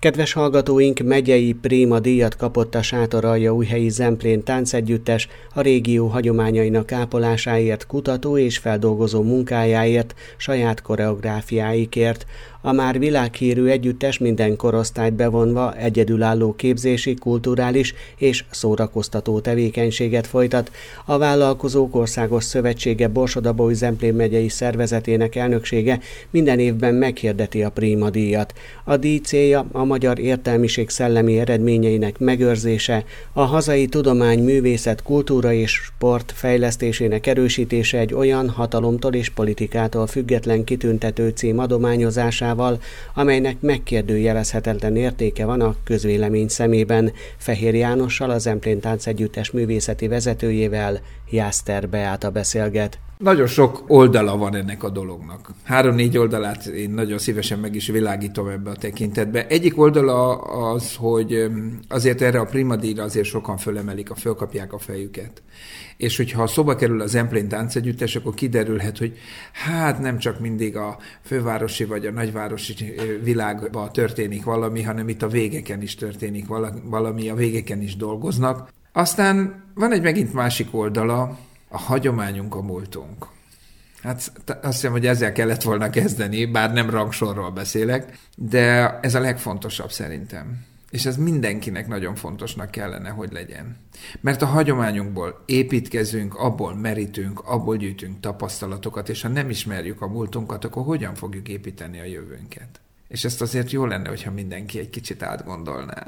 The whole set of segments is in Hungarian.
Kedves hallgatóink, megyei Préma díjat kapott a Sátoraljaújhelyi Zemplén táncegyüttes a régió hagyományainak ápolásáért, kutató és feldolgozó munkájáért, saját koreográfiáikért. A már világhírű együttes minden korosztályt bevonva egyedülálló képzési, kulturális és szórakoztató tevékenységet folytat. A Vállalkozók Országos Szövetsége Borsod-Abaúj-Zemplén megyei szervezetének elnöksége minden évben meghirdeti a Préma díjat. A díj célja a magyar értelmiség szellemi eredményeinek megőrzése, a hazai tudomány, művészet, kultúra és sport fejlesztésének erősítése egy olyan hatalomtól és politikától független kitüntető cím adományozásával, amelynek megkérdőjelezhetetlen értéke van a közvélemény szemében. Fehér Jánossal, a Zemplén táncegyüttes művészeti vezetőjével Jászter Beáta beszélget. Nagyon sok oldala van ennek a dolognak. 3-4 oldalát én nagyon szívesen meg is világítom ebbe a tekintetbe. Egyik oldala az, hogy azért erre a Préma díjra azért sokan fölkapják a fejüket. És hogyha szóba kerül a Zemplén táncegyüttes, akkor kiderülhet, hogy hát nem csak mindig a fővárosi vagy a nagyvárosi világban történik valami, hanem itt a végeken is történik valami, a végeken is dolgoznak. Aztán van egy megint másik oldala, a hagyományunk, a múltunk. Hát azt hiszem, hogy ezzel kellett volna kezdeni, bár nem rangsorról beszélek, de ez a legfontosabb szerintem. És ez mindenkinek nagyon fontosnak kellene, hogy legyen. Mert a hagyományunkból építkezünk, abból merítünk, abból gyűjtünk tapasztalatokat, és ha nem ismerjük a múltunkat, akkor hogyan fogjuk építeni a jövőnket? És ezt azért jó lenne, hogyha mindenki egy kicsit átgondolná.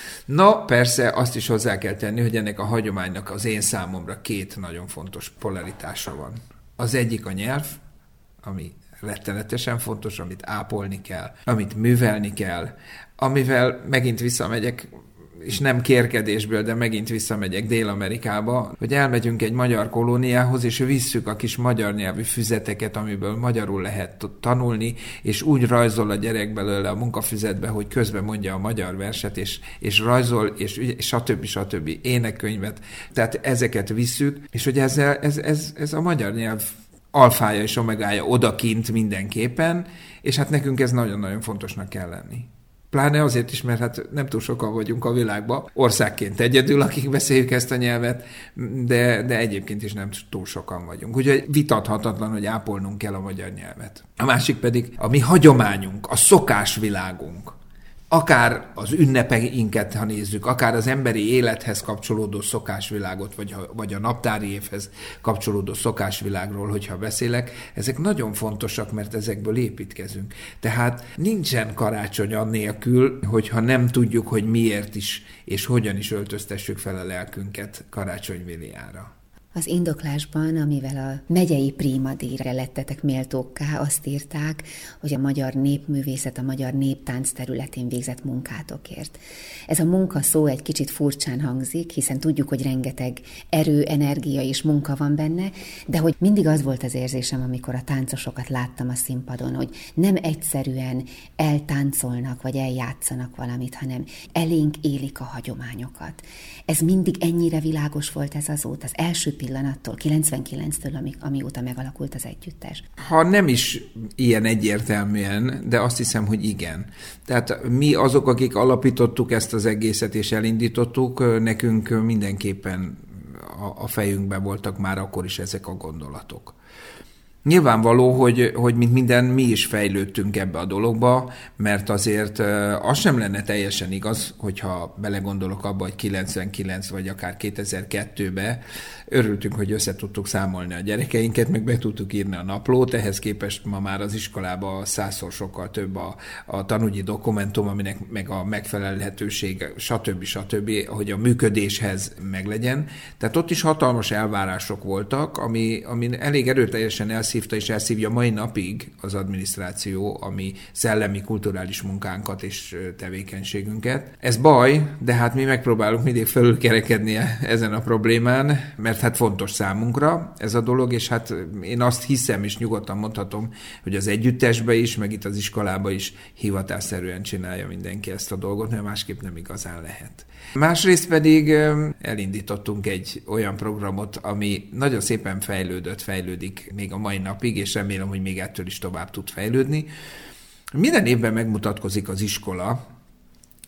No, persze azt is hozzá kell tenni, hogy ennek a hagyománynak az én számomra 2 nagyon fontos polaritása van. Az egyik a nyelv, ami rettenetesen fontos, amit ápolni kell, amit művelni kell, amivel megint visszamegyek, és nem kérkedésből, de megint visszamegyek Dél-Amerikába, hogy elmegyünk egy magyar kolóniához, és visszük a kis magyar nyelvű füzeteket, amiből magyarul lehet tanulni, és úgy rajzol a gyerek belőle a munkafüzetbe, hogy közben mondja a magyar verset, és rajzol, és stb. Énekkönyvet. Tehát ezeket visszük, és hogy ez a magyar nyelv alfája és omegája odakint mindenképpen, és hát nekünk ez nagyon-nagyon fontosnak kell lenni. Pláne azért is, mert hát nem túl sokan vagyunk a világban, országként egyedül, akik beszéljük ezt a nyelvet, de egyébként is nem túl sokan vagyunk. Úgyhogy vitathatatlan, hogy ápolnunk kell a magyar nyelvet. A másik pedig a mi hagyományunk, a szokásvilágunk. Akár az ünnepeinket, ha nézzük, akár az emberi élethez kapcsolódó szokásvilágot, vagy a naptári évhez kapcsolódó szokásvilágról, hogyha beszélek, ezek nagyon fontosak, mert ezekből építkezünk. Tehát nincsen karácsony annélkül, hogyha nem tudjuk, hogy miért is és hogyan is öltöztessük fel a lelkünket karácsonyviliára. Az indoklásban, amivel a megyei Préma díjra lettetek méltókká, azt írták, hogy a magyar népművészet, a magyar néptánc területén végzett munkátokért. Ez a munka szó egy kicsit furcsán hangzik, hiszen tudjuk, hogy rengeteg erő, energia és munka van benne, de hogy mindig az volt az érzésem, amikor a táncosokat láttam a színpadon, hogy nem egyszerűen eltáncolnak vagy eljátszanak valamit, hanem elénk élik a hagyományokat. Ez mindig ennyire világos volt ez azóta, az első pillanattól, 99-től, amióta megalakult az együttes. Ha nem is ilyen egyértelműen, de azt hiszem, hogy igen. Tehát mi azok, akik alapítottuk ezt az egészet és elindítottuk, nekünk mindenképpen a fejünkben voltak már akkor is ezek a gondolatok. Nyilvánvaló, hogy mint minden, mi is fejlődtünk ebbe a dologba, mert azért az sem lenne teljesen igaz, hogyha belegondolok abba, hogy 99 vagy akár 2002-be örültünk, hogy össze tudtuk számolni a gyerekeinket, meg be tudtuk írni a naplót, ehhez képest ma már az iskolában 100-szor sokkal több a tanúgyi dokumentum, aminek meg a megfelelhetőség, stb., hogy a működéshez meglegyen. Tehát ott is hatalmas elvárások voltak, ami elég erőteljesen elszívta és elszívja mai napig az adminisztráció, ami szellemi, kulturális munkánkat és tevékenységünket. Ez baj, de hát mi megpróbálunk mindig felülkerekedni ezen a problémán, mert hát fontos számunkra ez a dolog, és hát én azt hiszem, és nyugodtan mondhatom, hogy az együttesbe is, meg itt az iskolába is hivatásszerűen csinálja mindenki ezt a dolgot, mert másképp nem igazán lehet. Másrészt pedig elindítottunk egy olyan programot, ami nagyon szépen fejlődik még a mai napig, és remélem, hogy még ettől is tovább tud fejlődni. Minden évben megmutatkozik az iskola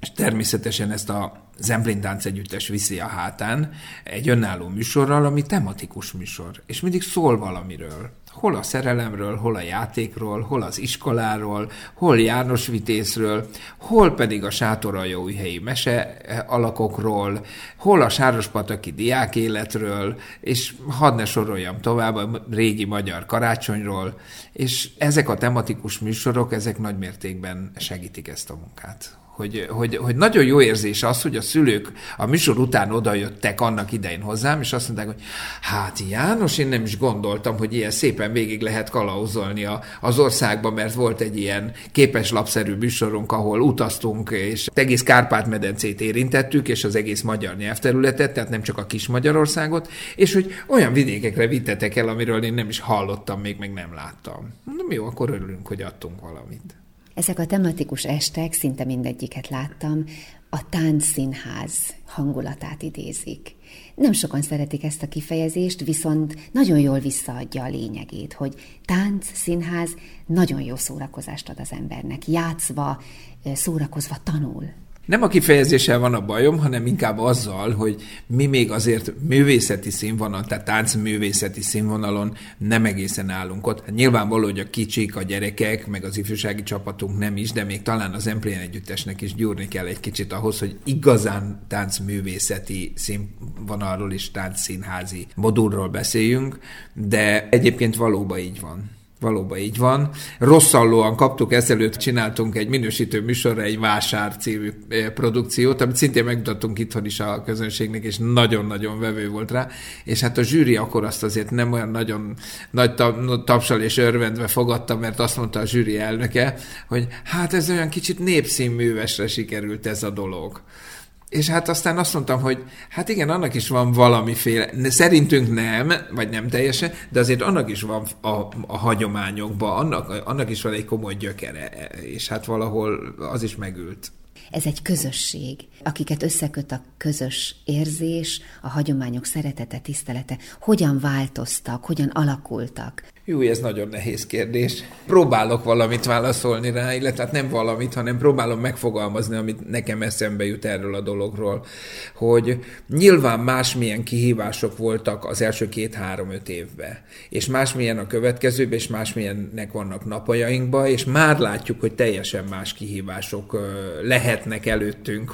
és természetesen ezt a Zemplén Táncegyüttes viszi a hátán egy önálló műsorral, ami tematikus műsor, és mindig szól valamiről. Hol a szerelemről, hol a játékról, hol az iskoláról, hol János Vitézről, hol pedig a sátoraljaújhelyi mese alakokról, hol a sárospataki diákéletről, és hadd ne soroljam tovább a régi magyar karácsonyról, és ezek a tematikus műsorok, ezek nagymértékben segítik ezt a munkát. Hogy nagyon jó érzés az, hogy a szülők a műsor után odajöttek annak idején hozzám, és azt mondták, hogy hát János, én nem is gondoltam, hogy ilyen szépen végig lehet kalauzolni az országba, mert volt egy ilyen képeslapszerű műsorunk, ahol utaztunk, és egész Kárpát-medencét érintettük, és az egész magyar nyelvterületet, tehát nem csak a kis Magyarországot, és hogy olyan vidékekre vittetek el, amiről én nem is hallottam, még meg nem láttam. Mondom, jó, akkor örülünk, hogy adtunk valamit. Ezek a tematikus estek, szinte mindegyiket láttam, a táncszínház hangulatát idézik. Nem sokan szeretik ezt a kifejezést, viszont nagyon jól visszaadja a lényegét, hogy táncszínház nagyon jó szórakozást ad az embernek. Játszva, szórakozva tanul. Nem a kifejezéssel van a bajom, hanem inkább azzal, hogy mi még azért művészeti színvonalon, tehát táncművészeti színvonalon nem egészen állunk ott. Hát nyilvánvaló, hogy a kicsik, a gyerekek, meg az ifjúsági csapatunk nem is, de még talán az Zemplén Együttesnek is gyúrni kell egy kicsit ahhoz, hogy igazán táncművészeti színvonalról és táncszínházi modulról beszéljünk, de egyébként valóban így van. Valóban így van. Rosszallóan kaptuk, ezelőtt csináltunk egy minősítő műsorra egy Vásár című produkciót, amit szintén megmutattunk itthon is a közönségnek, és nagyon-nagyon vevő volt rá, és hát a zsűri akkor azt azért nem olyan nagyon nagy tapsal és örvendve fogadta, mert azt mondta a zsűri elnöke, hogy hát ez olyan kicsit népszínművesre sikerült ez a dolog. És hát aztán azt mondtam, hogy hát igen, annak is van valamiféle, szerintünk nem, vagy nem teljesen, de azért annak is van a hagyományokban, annak is van egy komoly gyökere, és hát valahol az is megült. Ez egy közösség, akiket összeköt a közös érzés, a hagyományok szeretete, tisztelete. Hogyan változtak, hogyan alakultak? Jó, ez nagyon nehéz kérdés. Próbálok valamit válaszolni rá, illetve hát nem valamit, hanem próbálom megfogalmazni, amit nekem eszembe jut erről a dologról, hogy nyilván másmilyen kihívások voltak az első 2-3-5 évben, és másmilyen a következőben, és másmilyennek vannak napjainkban, és már látjuk, hogy teljesen más kihívások lehetnek előttünk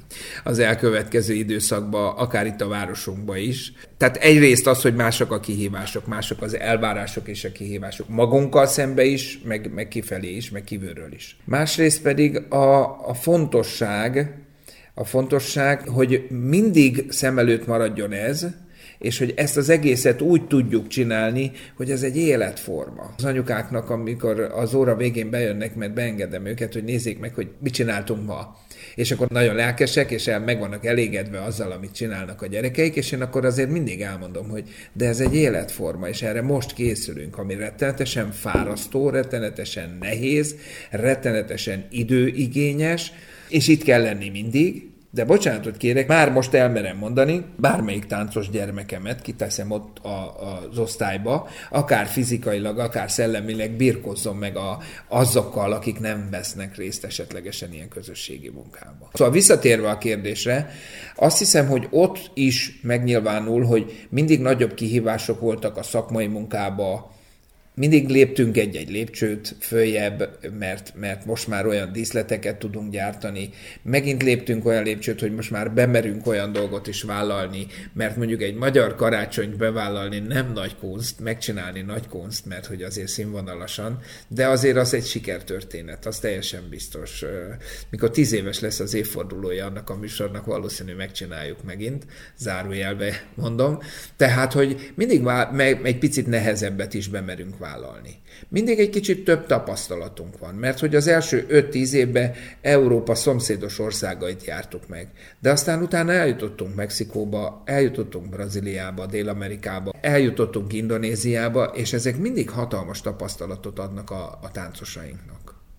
az elkövetkező időszakban, akár itt a városunkban is. Tehát egyrészt az, hogy mások a kihívások, mások az elvárások és a kihívások magunkkal szembe is, meg kifelé is, meg kívülről is. Másrészt pedig a fontosság, hogy mindig szem előtt maradjon ez, és hogy ezt az egészet úgy tudjuk csinálni, hogy ez egy életforma. Az anyukáknak, amikor az óra végén bejönnek, mert beengedem őket, hogy nézzék meg, hogy mit csináltunk ma. És akkor nagyon lelkesek, és meg vannak elégedve azzal, amit csinálnak a gyerekeik, és én akkor azért mindig elmondom, hogy de ez egy életforma, és erre most készülünk, ami rettenetesen fárasztó, rettenetesen nehéz, rettenetesen időigényes, és itt kell lenni mindig. De bocsánatot kérek, már most elmerem mondani, bármelyik táncos gyermekemet kiteszem ott az osztályba, akár fizikailag, akár szellemileg birkozzon meg azokkal, akik nem vesznek részt esetlegesen ilyen közösségi munkában. Szóval visszatérve a kérdésre, azt hiszem, hogy ott is megnyilvánul, hogy mindig nagyobb kihívások voltak a szakmai munkába, mindig léptünk egy-egy lépcsőt följebb, mert most már olyan díszleteket tudunk gyártani. Megint léptünk olyan lépcsőt, hogy most már bemerünk olyan dolgot is vállalni, mert mondjuk egy magyar karácsonyt bevállalni nem nagy kunst, megcsinálni nagy kunst, mert hogy azért színvonalasan, de azért az egy sikertörténet, az teljesen biztos. Mikor 10 éves lesz az évfordulója annak a műsornak, valószínű megcsináljuk megint, zárójelbe mondom. Tehát, hogy mindig egy picit nehezebbet is bemerünk vállalni. Mindig egy kicsit több tapasztalatunk van, mert hogy az első 5-10 évben Európa szomszédos országait jártuk meg. De aztán utána eljutottunk Mexikóba, eljutottunk Brazíliába, Dél-Amerikába, eljutottunk Indonéziába, és ezek mindig hatalmas tapasztalatot adnak a táncosainknak.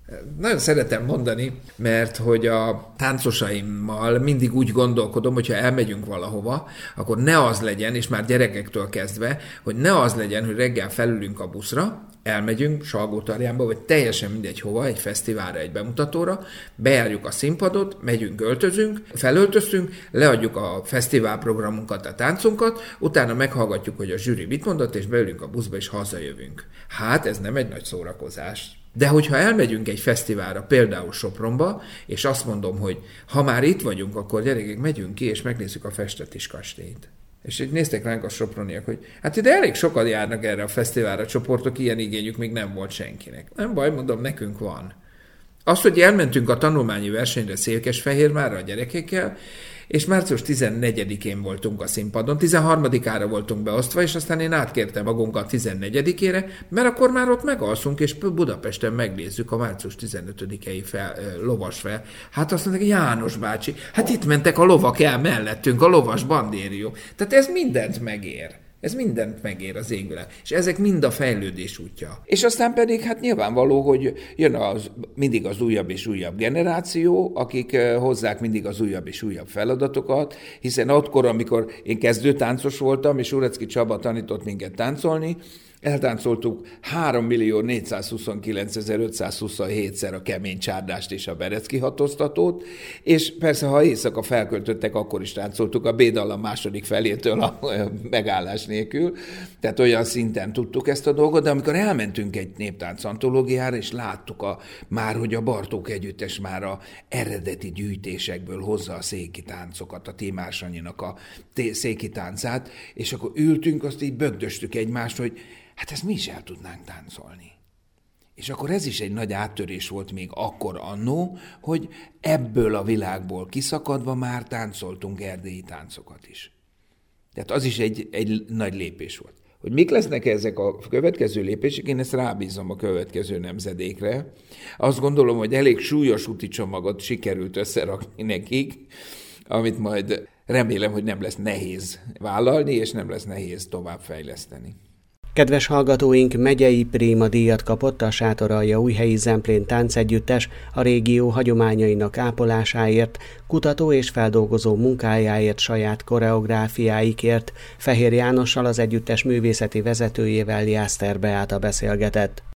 Nagyon szeretem mondani, mert hogy a táncosaimmal mindig úgy gondolkodom, hogyha elmegyünk valahova, akkor ne az legyen, és már gyerekektől kezdve, hogy ne az legyen, hogy reggel felülünk a buszra, elmegyünk Salgótarjánba, vagy teljesen mindegy hova, egy fesztiválra, egy bemutatóra, bejárjuk a színpadot, megyünk, öltözünk, felöltöztünk, leadjuk a fesztiválprogramunkat, a táncunkat, utána meghallgatjuk, hogy a zsűri mit mondott, és beülünk a buszba, és hazajövünk. Hát ez nem egy nagy szórakozás. De hogyha elmegyünk egy fesztiválra, például Sopronba, és azt mondom, hogy ha már itt vagyunk, akkor gyerekek, megyünk ki, és megnézzük a Festetis kastélyt. És így néztek ránk a soproniak, hogy hát ide elég sokan járnak erre a fesztiválra csoportok, ilyen igényük még nem volt senkinek. Nem baj, mondom, nekünk van. Az, hogy elmentünk a tanulmányi versenyre Székesfehérvárra a gyerekekkel, és március 14-én voltunk a színpadon, 13-ára voltunk beosztva, és aztán én átkértem magunkat 14-ére, mert akkor már ott megalszunk, és Budapesten megnézzük a március 15-i lovas fel. Hát azt mondták, János bácsi, hát itt mentek a lovak el mellettünk, a lovas bandérió. Tehát ez mindent megér. Ez mindent megér az égvilág. És ezek mind a fejlődés útja. És aztán pedig hát nyilvánvaló, hogy jön mindig az újabb és újabb generáció, akik hozzák mindig az újabb és újabb feladatokat, hiszen akkor, amikor én kezdőtáncos voltam, és Urecki Csaba tanított minket táncolni, eltáncoltuk 3.429.527-szer a kemény csárdást és a Berecki hatoztatót, és persze, ha éjszaka felköltöttek, akkor is táncoltuk a B-dallam második felétől a megállás nélkül, tehát olyan szinten tudtuk ezt a dolgot, de amikor elmentünk egy néptánc antológiára, és láttuk már, hogy a Bartók Együttes már a eredeti gyűjtésekből hozza a széki táncokat, a Tímár Sanyinak a széki táncát, és akkor ültünk, azt így bögdöstük egymást, hogy hát ezt mi is el tudnánk táncolni. És akkor ez is egy nagy áttörés volt még akkor annó, hogy ebből a világból kiszakadva már táncoltunk erdélyi táncokat is. Tehát az is egy nagy lépés volt. Hogy mik lesznek ezek a következő lépések, én ezt rábízom a következő nemzedékre. Azt gondolom, hogy elég súlyos úti csomagot sikerült összerakni nekik, amit majd remélem, hogy nem lesz nehéz vállalni, és nem lesz nehéz továbbfejleszteni. Kedves hallgatóink, megyei Préma díjat kapott a Sátoraljaújhelyi Zemplén Táncegyüttes a régió hagyományainak ápolásáért, kutató és feldolgozó munkájáért, saját koreográfiáikért. Fehér Jánossal, az együttes művészeti vezetőjével Jászter Beáta beszélgetett.